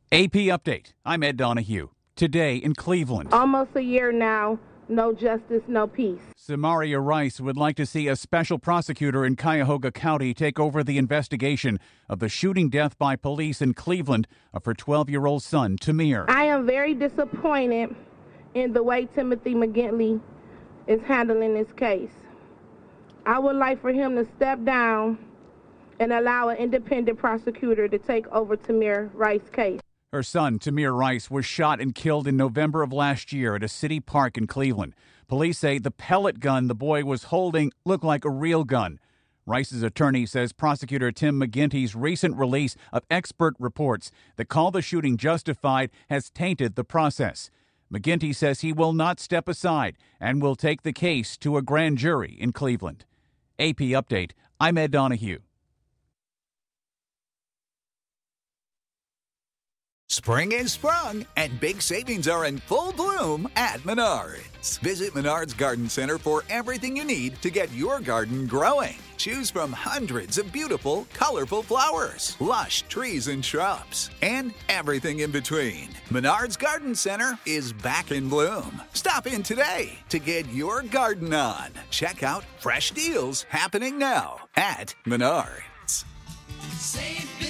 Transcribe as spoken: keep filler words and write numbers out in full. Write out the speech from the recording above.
A P Update. I'm Ed Donahue. Today in Cleveland. Almost a year now, no justice, no peace. Samaria Rice would like to see a special prosecutor in Cuyahoga County take over the investigation of the shooting death by police in Cleveland of her twelve-year-old son, Tamir. I am very disappointed in the way Timothy McGinley is handling this case. I would like for him to step down and allow an independent prosecutor to take over Tamir Rice's case. Her son, Tamir Rice, was shot and killed in November of last year at a city park in Cleveland. Police say the pellet gun the boy was holding looked like a real gun. Rice's attorney says prosecutor Tim McGinty's recent release of expert reports that call the shooting justified has tainted the process. McGinty says he will not step aside and will take the case to a grand jury in Cleveland. A P Update. I'm Ed Donahue. Spring is sprung, and big savings are in full bloom at Menards. Visit Menards Garden Center for everything you need to get your garden growing. Choose from hundreds of beautiful, colorful flowers, lush trees and shrubs, and everything in between. Menards Garden Center is back in bloom. Stop in today to get your garden on. Check out fresh deals happening now at Menards. Save big